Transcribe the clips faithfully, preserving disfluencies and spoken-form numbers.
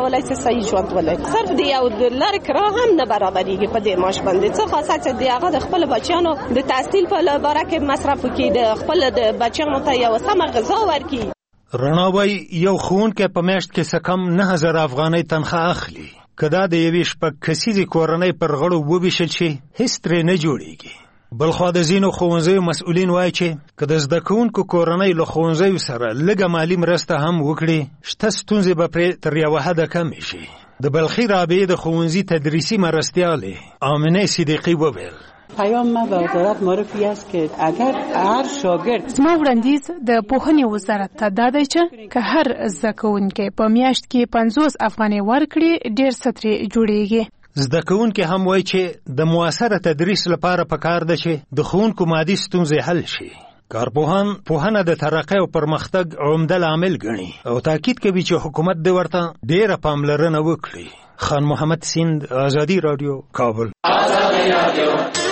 کولای شي صحیح ژوند ولري. صرف دی یو لار کرا هم نه برابرېږي په دې معاش باندې، څه خاصه چې دی هغه د خپل بچیانو د تحصیل په لاره کې مصرف وکړي، د خپل د بچیانو ته یو سمه غذا ورکړي. رڼاوی یو ښوونکی په میاشت کې څه کم نه هزار افغانۍ تنخواه اخلي. که دا د یوې شپږ کسیزې کورنۍ پر غړو وویشل شي هېڅ ترې نه جوړېږي. بلخوا د ځینو ښوونځیو مسؤلین وایي چې که د زده کوونکو کورنۍ له ښوونځیو سره لږه مالي مرسته هم وکړي، شته ستونزې به پرې تر یوه حده کمې شي. د بلخي رابعې د ښوونځي تدریسي مرستیالې آمنه صدیقی وویل: پیام ما به وزارت معرفی است که اگر هر شاگرد زما وړاندیز د پوهنې وزارت ته دا دی چې که هر زده کوونکی په میاشت کې پنځوس افغانۍ ورکړي ډېر څه ترې جوړېږي. زده کوونکي هم وایي چې د موثره تدریس لپاره پکار ده چې د ښوونکو مادي ستونزې حل شي. کارپوهان پوهنه د ترقۍ او پرمختګ عمده لامل ګڼي او تاکید کوي چې حکومت دې ورته ډېره پاملرنه وکړي. خان محمد سیند، آزادی رادیو، کابل. آزادی رادیو.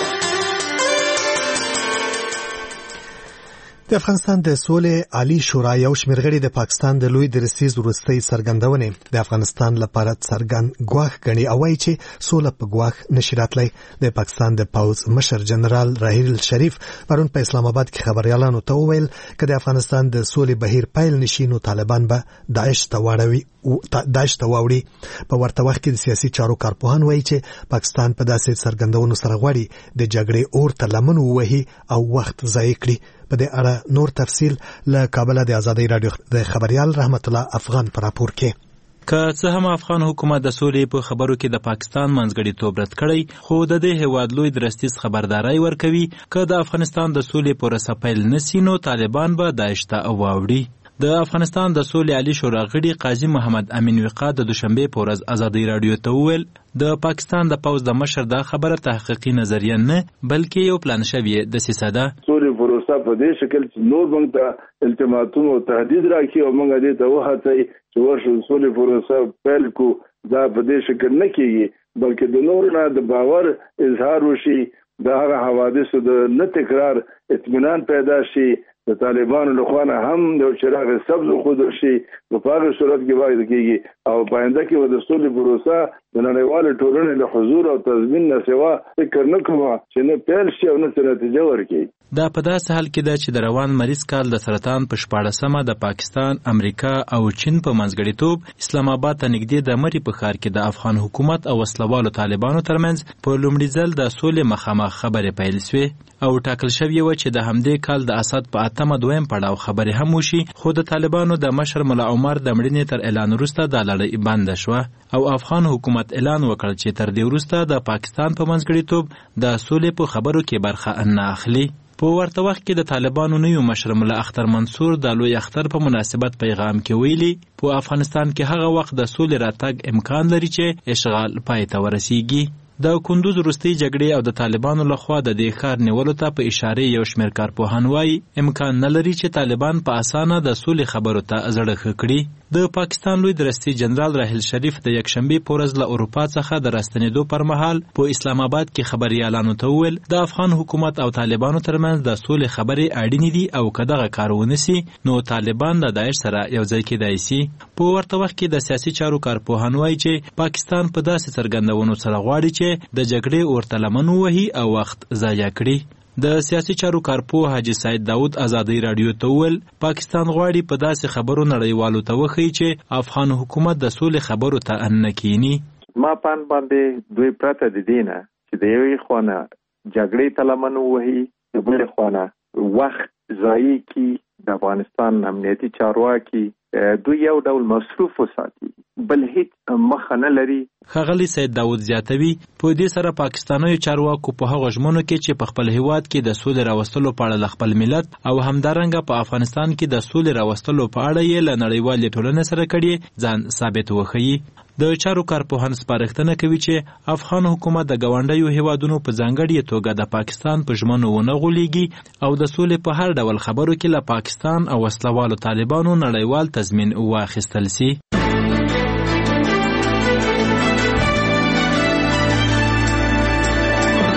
د افغانستان د سولې عالی شورا یو شمېر غړي د پاکستان د لوی درستیز وروستۍ څرګندونې د افغانستان لپاره څرګند ګواښ ګڼي او وایي چې سوله په ګواښ نشي راتلی. د پاکستان د پوځ مشر جنرال راحیل شریف پرون په اسلام آباد کې خبریالانو ته وویل که د افغانستان د سولې بهیر پیل نشي نو طالبان به داعش ته واړوي داعش ته واوړي. په ورته وخت کې د سیاسي چارو کارپوهان وایي چې پاکستان په داسې څرګندونو سره غواړي د جګړې اور ته لمن ووهي او وخت ضایع کړي. په دې اړه نور تفصیل له کابل د آزادۍ رادیو د خبریال رحمت الله افغان پر راپور کې. که څه هم افغان حکومت د سولې په خبرو کې د پاکستان منځګړیتوب رد کړی، خو د دې هیواد لوی درستیز خبرداري ورکوي که د افغانستان د سولې پروسه پیل نشي نو طالبان به داعش ته واوړي. د افغانستان د سولې عالی شورا غړي قاضي محمد امین وقا د دوشنبه په ورځ آزادۍ رادیو ته وویل د پاکستان د پوځ د مشر دا خبره تحقیقي نظریه نه بلکې یو پلان شوی دسیسه ده. سولې پروسه په دې شکل چې نور موږ ته التماسونه او تهدید راکړي او موږ دې ته وهڅوي چې ورشو سولې پروسه پیل کو، دا په دې شکل نه کیږي بلکې د نور نه د باور اظهار وشي، د هغه حوادثو د نه تکرار اطمینان پیدا شي، د طالبانو لخوا نه هم د چراغ سبز خود شي. په هغه صورت کې باید کېږي او پاینده کې د سولې پروسه د نړیوال ټولنې له حضور او تضمین نه سوا فکر نه کوم چې نه پیل شي او نه نتیجه ورکړي. دا په داسې حال کې ده چې د روان مریض کال د سرطان په شپاړسمه د پاکستان، امریکا او چین په منځګړیتوب اسلام آباد ته نږدې د مری په ښار کې د افغان حکومت او وسلوالو طالبانو ترمنځ په لومړي ځل د سولې مخامخ خبرې پیل شوې او ټاکل شوې و چې د همدې کال د اسد په اتمه دویم پړاو خبرې هم وشي، خو د طالبانو د مشر ملا عمر د مړینې تر اعلان وروسته دا لړۍ بنده شوه او افغان حکومت اعلان وکړ چې تر دې وروسته د پاکستان په منځګړیتوب د سولې په خبرو کې برخه نه اخلي. په ورته وخت کې د طالبانو نوی مشر ملا اختر منصور د لوی اختر په مناسبت پیغام کې ویلي په افغانستان کې هغه وخت د سولې راتګ امکان لري چې اشغال پای ته ورسیږي. د کندوز وروستۍ جګړې او د طالبانو لخوا د دې ښار نیولو ته په اشاره یو شمېر کارپوهان وایي امکان نه لري چې طالبان په اسانه د سولې خبرو ته زړه ښه کړي. د پاکستان لوی درستیز جنرال راحیل شریف د یکشنبې په ورځ له اروپا څخه د راستنېدو پر مهال په اسلام آباد کې خبریالانو ته وویل د افغان حکومت او طالبانو ترمنځ د سولې خبرې اړینې دي او که دغه کار ونسي نو طالبان د داعش سره یو ځای کېدای شي. په ورته وخت کې د سیاسي چارو کارپوهان وایي چې پاکستان په داسې څرګندونو سره غواړي چې د جګړې ورته لمن ووهي او وخت ضایع کړي. د سیاسي چارو کارپوه حاجي سید داود آزادۍ رادیو ته وویل پاکستان غواړي په داسې خبرو نړیوالو ته وښیي چې افغان حکومت د سولې خبرو ته نه کینی. ما پان باندې دوی پرته د دې نه چې د یوې خوا نه جګړې ته لمن ووهي، د بلې خوا نه وخت ضایع کړي، د افغانستان امنیتي چارواکي دوی یو ډول مصروف وساتي، بل هیڅ مخه نه لري. ښاغلی سید داود زیاتوي په دې سره پاکستانیو چارواکو په هغو ژمنو کې چې په خپل هیواد کې د سولې راوستلو په اړه له خپل ملت او همدارنګه په افغانستان کې د سولې راوستلو په اړه یې له نړیوالې ټولنې سره کړي ځان ثابت وښیي. د چارو کارپوهان سپارښتنه کوي چې افغان حکومت د ګاونډیو هیوادونو په ځانګړې توګه د پاکستان په ژمنو ونه غولېږي او د سولې په هر ډول خبرو کې له پاکستان او وسلوالو طالبانو نړیوال تضمین واخیستل سي.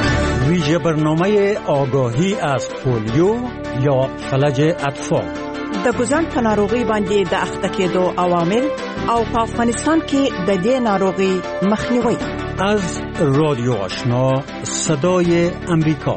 ویژه برنامه آگاهی از پولیو یا فلج اطفال د ګوزن په ناروغي باندې د اخته کېدو عوامل او په افغانستان کې د دې ناروغي مخنیوي. از رادیو آشنا صدای امریکا.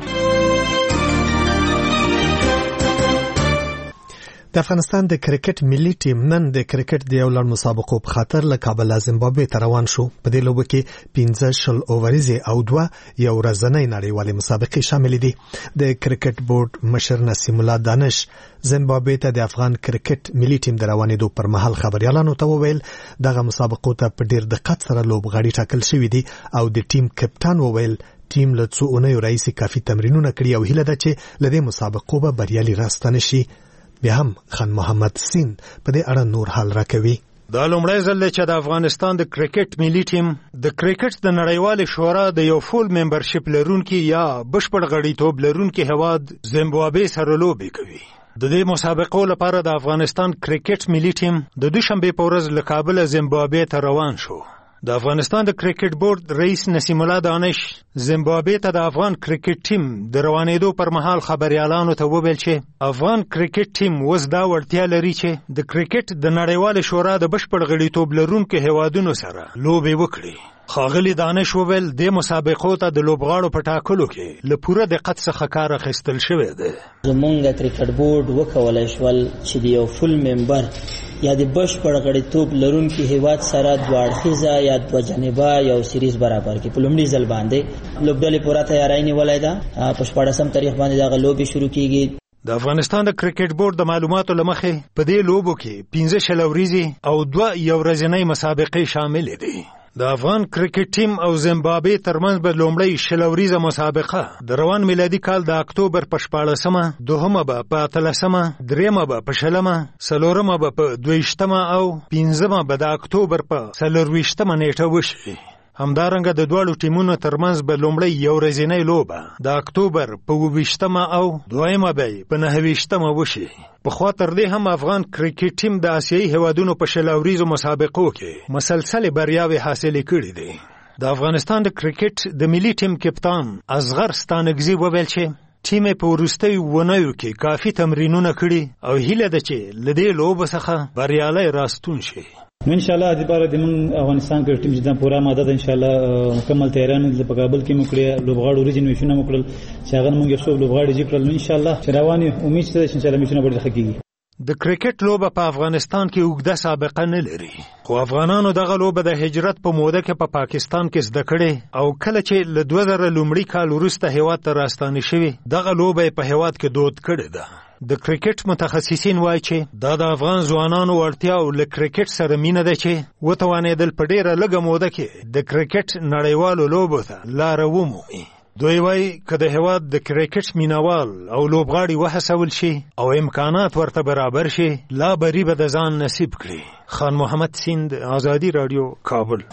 د افغانستان د کرکټ ملي ټیم نن د کرکټ د یو لړ مسابقو په خاطر له کابل زیمبابوې ته روان شو. په دې لوبه کې پنځه شل اووریزې او دوه یو ورځنۍ نړیوالې مسابقې شامل دي. د کرکټ بورډ مشر نسیم الله دانش زیمبابوې ته د افغان کرکټ ملي ټیم د روانېدو پر مهال خبريالانو ته وویل دغه مسابقو ته په ډېر دقت سره لوبغاړي ټاکل شوي دي او د ټیم کپټان وویل ټیم له څو اونیو راهیسې کافي تمرینونه کړي او هیله ده چې له دې مسابقو به بریالي راستنه شي. بیا هم خان محمد سین په دې اړه نور حال راکوي. دا لومړی ځل دی چې د افغانستان د کرکټ ملي ټیم د کرکټ د نړیوالې شورا د یو فول ممبرشپ لرونکي یا بشپړ غړیتوب لرونکي هیواد زیمبابوې سره لوبې کوي. د دې مسابقو لپاره د افغانستان کرکټ ملي ټیم د دوشنبې په ورځ له کابل زیمبابوې ته روان شو. د افغانستان د کرکټ بورډ رئیس نسیم الله دانش زیمبابوې ته د افغان کرکټ ټیم د روانېدو پر مهال خبريالانو ته وویل چې افغان کرکټ ټیم اوس دا وړتیا لري چې د کرکټ د نړیوالې شورا د بشپړ غړیتوب لرونکو هیوادونو سره لوبې وکړي. ښاغلي دانش وویل د مسابقو ته د لوبغاړو په ټاکلو کې له پوره دقت څخه کار اخیستل شوی دی. زمونږ کرکټ بورډ وکولای شول چې د یو فل ممبر یا د بشپړ غړیتوب لرونکي هیواد سره دوه اړخیزه یا دوه جانبه یو سیریز برابر کړي. په لومړي ځل باندې لوبډلې پوره تیاری نیولې ده. په شپاړسم تاریخ باندې دغه لوبې شروع کیږي. د افغانستان د کرکټ بورډ د معلوماتو له مخې په دې لوبو کې پنځه شل ورځې او دوه یو ورځنۍ مسابقې شامل دي. د افغان کرکټ ټیم او زیمبابوې ترمنځ به لومړی شل ورځې مسابقه د روان میلادي کال د اکتوبر په شپاړسمه، دوهمه به په اتلسمه، درېیمه به په شلمه، څلورمه به په دویشتمه او پنځمه به د اکتوبر په څلرویشتمه نیټه وشي. همدارنګه د دواړو ټیمونو ترمنځ به لومړی یو ورځنۍ لوبه د اکتوبر په اوویشتمه او دویمه به په نهه ویشتمه وشي. پخوا تر دې هم افغان کرکټ ټیم د آسیایي هیوادونو په شل اوریزو مسابقو کې مسلسل بریاوې حاصلې کړې دي. د افغانستان د کرکټ د ملي ټیم کپتان اصغر ستانکزي وویل چې ټیم په وروستیو اونیو کې کافي تمرینونه کړي او هیله ده چې له دې لوبو څخه بریالی راستون شي. نو ان شاء الله د بار د من افغانستان کې ټیم جدا پورا ماده ده ان شاء الله مکمل تیاران د کابل کې مکړه لوبغاړو ورځې نوښونه مکړل چې هغه موږ یو لوبغاړي جوړل ان شاء الله چې رواني امید شته چې ان شاء الله میشونه به حقيقي. د کرکټ لوبه په افغانستان کې اوږده سابقه نه لري، خو افغانانو دغه لوبه د هجرت په موده کې په پا پاکستان کې زده کړې او کله چې له دوه زره لومړي کال وروسته هیواد ته راستانه شوي دغه لوبه په هیواد کې دود کړې ده. د کرکټ متخصصین وایي چې دا د افغان ځوانانو وړتیا او له کرکټ سره مینه ده چې وتوانېدل په ډېره لږه موده کې د کرکټ نړیوالو لوبو ته لاره ومومي. دوی وایي که د هیواد د کرکټ مینوال او لوبغاړي وهڅول شي او امکانات ورته برابر شي لا بری به د ځان نصیب کړي. خان محمد سیند، آزادی رادیو، کابل.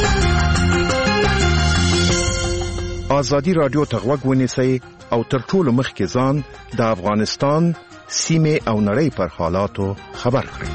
آزادی رادیو ته غوږ ونیسئ او تر ټولو مخکې ځان د افغانستان سیمې او نړۍ پر حالاتو خبر کړئ.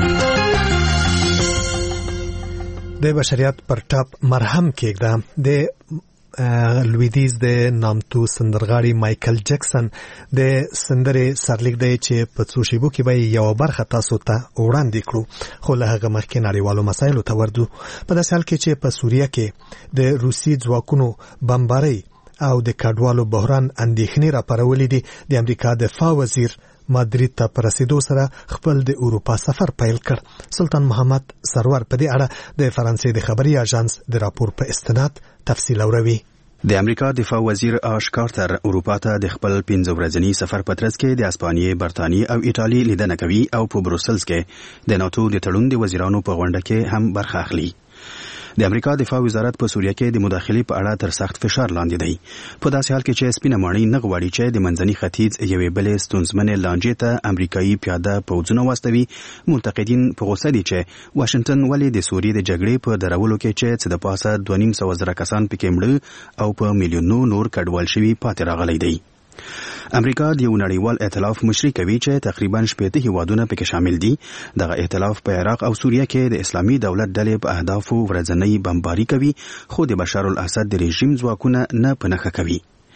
د بشریت پر ټاپ مرهم کېږده. د لویدیز د نامتو سندرغاړي مایکل جکسن د سندرې سرلیک دی چې په څو شیبو کې به یو برخه تاسو ته وړاندې کړو، خو له هغه مخکې نړیوالو مسایلو ته ورځو. په داسې حال کې چې په سوریه کې د روسي ځواکونو بمبارۍ او د کډوالو بحران اندېښنې راپارولې دي، د امریکا دفاع وزیر مادرید ته پر رسیدو سره خپل د اروپا سفر پیل کړ. سلطان محمد سرور په دې اړه د فرانسې د خبري اژانس د راپور په استناد تفصیل اوروي. د امریکا دفاع وزیر آش کارتر اروپا ته د خپل پنځه ورځني سفر په ترڅ کې د اسپانیې، برتانیې او ایټالیا لیدنه کوي او په بروسلز کې د ناتو د تړون د وزیرانو په غونډه کې هم برخه اخلي. د امریکا دفاع وزارت په سوریه کې د مداخلې په اړه تر سخت فشار لاندې دی، په داسې حال کې چې سپینه ماڼۍ نه غواړي چې د منځني ختیځ یوې بلې ستونزمنې لانجې ته امریکایي پیاده پوځونه واستوي. منتقدین په غوسه دي چې واشنگټن ولې د سوریې د جګړې په درولو کې چې څه د پاسه دوه نیم سوه زره کسان پکې مړه او په میلیونونو نور کډوال شوي پاتې راغلی دی. امریکا د یو نړیوال ائتلاف مشري کوي چې تقریبا شپږ هیوادونه پکې شامل دي. دغه ائتلاف په عراق او سوریه کې د اسلامي دولت ډلې په اهدافو ورځنۍ بمباري کوي، خو د بشار الاسد د رژیم ځواکونه نه پنهخه کوي.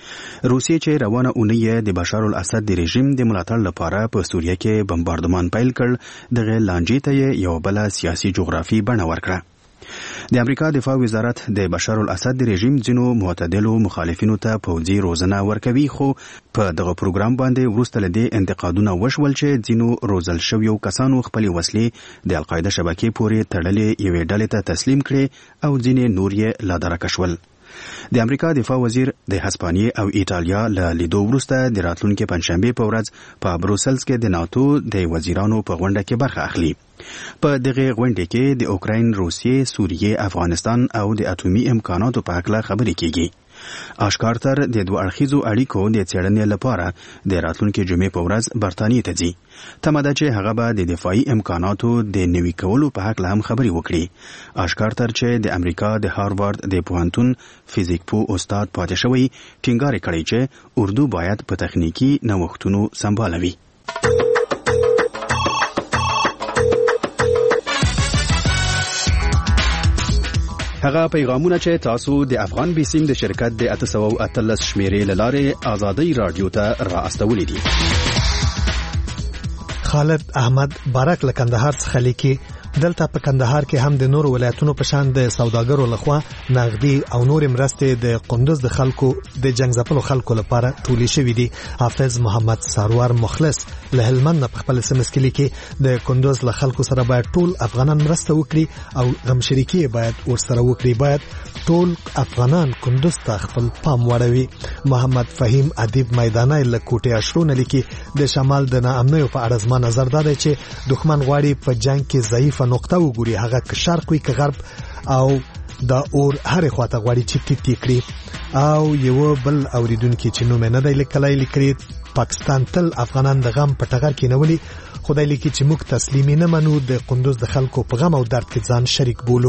روسیې چې روانه اونۍ د بشار الاسد د رژیم د ملاتړ لپاره په سوریه کې بمباردمان پیل کړ، دغه لانجې ته یو بل سیاسي جغرافي بڼه ورکړه. د امریکا دفاع وزارت د بشار الاسد د رژیم ځینو معتدلو مخالفینو ته پوځي روزنه ورکوي، خو په دغه پروګرام باندې وروسته له دې انتقادونه وشول چې ځینو روزل شویو کسانو خپلې وسلې د القاعده شبکې پورې تړلې یوې ډلې ته تسلیم کړې او ځینې نور یې لادرکه شول. د امریکا دفاع وزیر د هسپانیې او ایټالیا له لیدو وروسته د راتلونکي پنځشنبې په ورځ په بروسلز کې د ناتو د وزیرانو په غونډه کې برخه اخلي. په دغه غونډه کې د اوکراین، روسیې، سوریې، افغانستان او د اټومي امکاناتو په اړه خبرې کیږي. اشکارتر د دوه اړخیزو اړیکو د څېړنې لپاره د راتلونکي جمعې په ورځ برتانیې ته ځي. تمه ده چې هغه به د دفاعي امکاناتو د نوي کولو په هکله هم خبرې وکړي. اشکارتر چې د امریکا د هاروارد د پوهنتون فزیک پوه استاد پاتې شوی، ټینګار کړی چې اردو باید په تخنیکی نوښتونو سمباله وي. هغه پیغامونه چې تاسو د افغان بیسیم د شرکت د اته سوه او اتلس شمیرې له لارې آزادۍ رادیو ته را استولې دي. خالد احمد بارک له کندهار څخه لیکي، دلته په کندهار کې هم د نورو ولایتونو په شان د سوداګرو لخوا نغدي او نور مرستې د قندوز د خلکو د جنگ ځپلو خلکو لپاره ټولې شوې دي. حافظ محمد سارور مخلص له هلمند په خپل سمس کې لیکي، د قندوز له خلکو سره باید ټول افغانان مرسته وکړي او غم شریکي باید ورسره وکړي، باید ټول افغانان قندوز ته خپل پام واړوي. محمد فهیم ادیب میدانای له کوټې اشرونه لیکي، د شمال د ناامنیو په اړه زما نظر دا دی چې دښمن غواړي په جنگ کې ضعیف نقطه وګوري، هغه که شرق وي که غرب، او دا اور هر خواته غواړي چې ټیټ کړي. او یو بل اوریدونکو چې نوم نه دی لیکلای لیکي، پاکستان تل افغانان د غم په ټغر کې نولي، خدای لیکي چې موږ تسلیمي نه منو، د قندوز د خلکو په غم او درد کې ځان شریک بولو.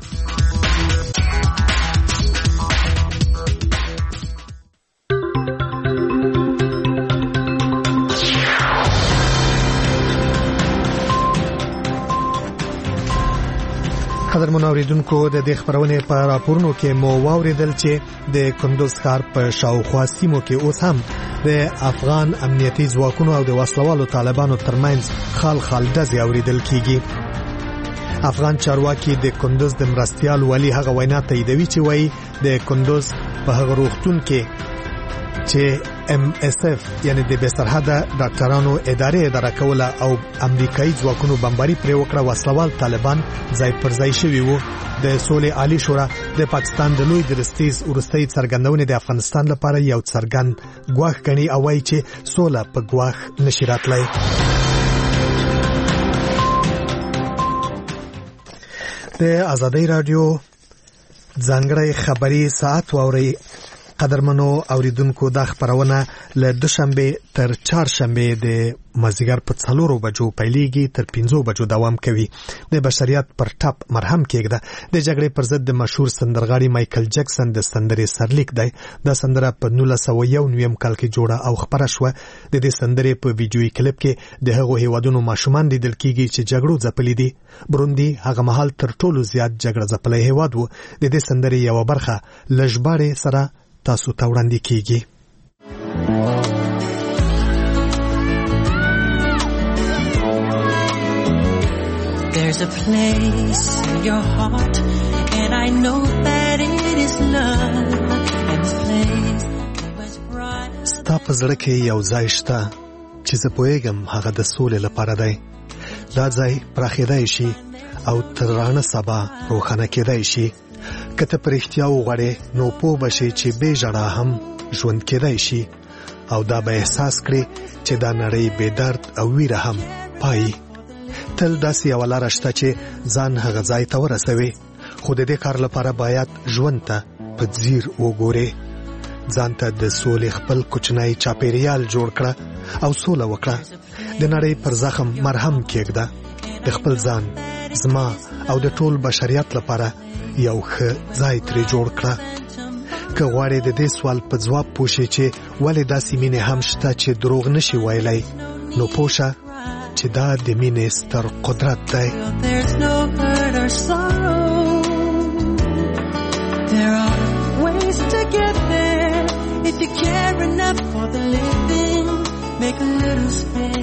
قدرمن اوریدونکو، د دې خبرونې په راپورونو کې مو واوریدل چې د کندوز ښار په شاوخوا سیمو کې اوس هم د افغان امنیتي ځواکونو او د وسلوالو طالبانو ترمنځ خال خال ډزې اوریدل کیږي. افغان چارواکي د کندوز د مرستیال ولی هغه وینا تاییدوي چې وایي د کندوز په هغه روغتون کې چې ام اس اف یعنی د بسرحده ډاکټرانو ادارې اداره کوله او امریکایي ځواکونو بمباري پرې وکړه، وسلوال طالبان ځای پر ځای شوي وو. د سولې عالی شورا د پاکستان د لوی درستیز ورستۍ څرګندونې د افغانستان لپاره یو څرګند ګواښ ګڼي او وایي چې سوله په ګواښ نشي راتلی. د آزادۍ رادیو ځانګړی خبري ساعت واوري. قدرمنو اوریدونکو، دا خبرونه له دوشنبه تر چهارشنبه د مازیګر په څلورو بجو پیلېږي، تر پنځو بجو دوام کوي. د بشریت پر ټاپ مرهم کېږده. د جګړې پر ضد د مشهور سندرغاړي مایکل جکسن د سندرې سرلیک دی. دا سندره په نولس سوه یو نویم کال کې جوړه او خپره شوه. د دې سندرې په ویډیويي کلیپ کې د هغو هیوادونو ماشومان لیدل کیږي چې جګړو ځپلي دي. بروندي هغه مهال تر ټولو زیات جګړه ځپلی هیواد و. د دې سندرې یوه برخه له ژباړې سره تاسو ته وړاندې کیږي. There's a place in your heart and I know that it is love and this place was bright. ستا په زړه کې یو ځای شته چې زه پوهیږم هغه د سولې لپاره دی. دا ځای پراخېدای شي او تر رانه سبا روښانه کېدای شي. که ته پرېښتیا وغواړې نو پوه به شې چې بې ژړا هم ژوند کېدای شي او دا به احساس کړې چې دا نړۍ بې درد او ویره هم پایي. تل داسې یوه لاره شته چې ځان هغه ځای ته ورسوي، خو د دې کار لپاره باید ژوند ته په ځیر وګورې. ځان ته د سولې خپل کوچنی چاپېریال جوړ کړه او سوله وکړه. د نړۍ پر زخم مرهم کېږده. د خپل ځان، زما او د ټول بشریت لپاره یو ښه ځای ترې جوړ کړه. که غواړې د دې سوال په ځواب پوه شې چې ولې داسې مینې هم شته چې دروغ نشي ویلی، نو پوه شه چې دا د مینې ستر قدرت دی. There are ways to get there if you can't make a little space.